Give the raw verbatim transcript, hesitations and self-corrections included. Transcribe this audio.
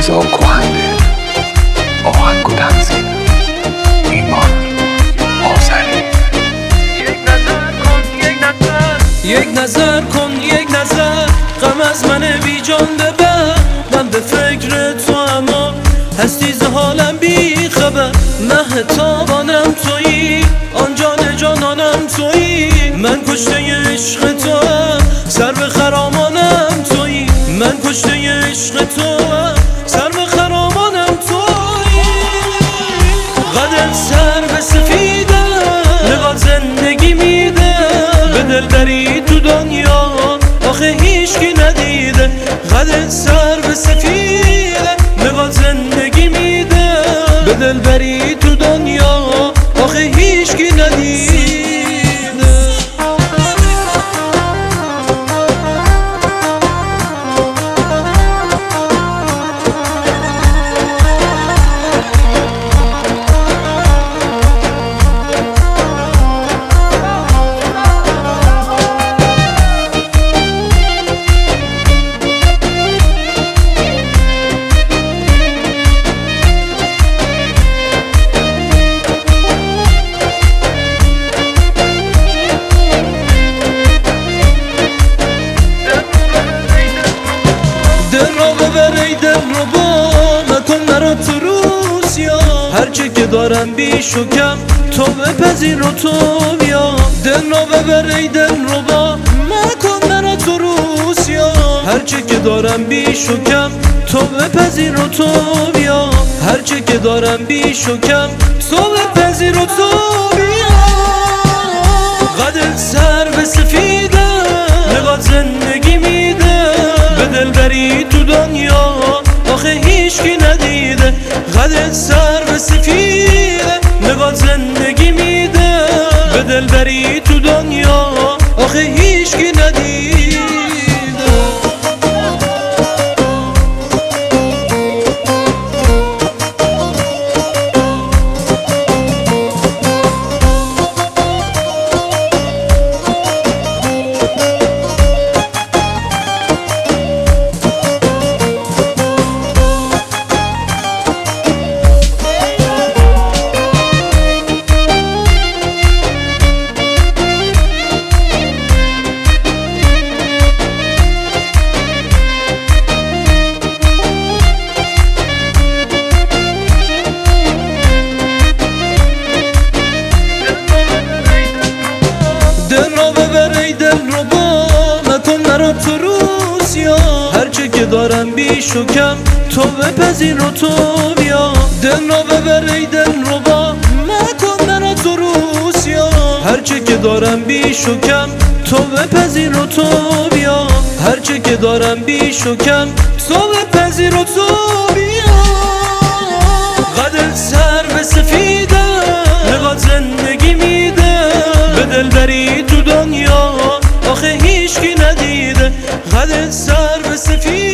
رضا کهنده، آهنگ و تنظیم ایمان آذری. یک نظر کن یک نظر غم از من بی جان ببر. من به فکر تو اما هستی ز حالم بی خبر. مه تابانم تویی، آن جان جانانم تویی. من کشته عشق تو سر به خرامانم تویی. من کشته عشق تو سر به خرامانم تویی. قدر سر به سفیده نقاط زندگی میده. به دل بری تو دنیا آخه هیچکی ندیده. قدر سر به سفیده نقاط زندگی میده. به دل بری تو دنیا آخه هیچکی ندیده. هرچه که دارم بیش و کم تو بپذیر و تو بیا. دل رو ببر ای دل رو با مکن مرا تو روسیا. هرچه که دارم بیش و کم تو بپذیر و تو بیا. هرچه که دارم بیش و کم تو بپذیر و تو بیا. قدر سر به سفیده نقاط زندگی میده. به دل بری تو دنیا آخه هیچکی ندیده. قدر سر به سفیده نقاط زندگی میده. به دل بری تو دنیا آخه هیچکی ندیده. دل رو ببر ای دل رو با مکن مرا تو روسیا. هرچه که دارم بیش و کم تو بپذیر و تو بیا. دل رو ببر ای دل رو با مکن مرا تو روسیا. هرچه که دارم بیش و کم تو بپذیر و تو بیا. هرچه که دارم بیش و کم تو بپذیر و تو بیا. قدر سر به سفیده نقاط زندگی میده. به دل بری تو دنیا آخه هیچکی ندیده. قدر سر به سفیده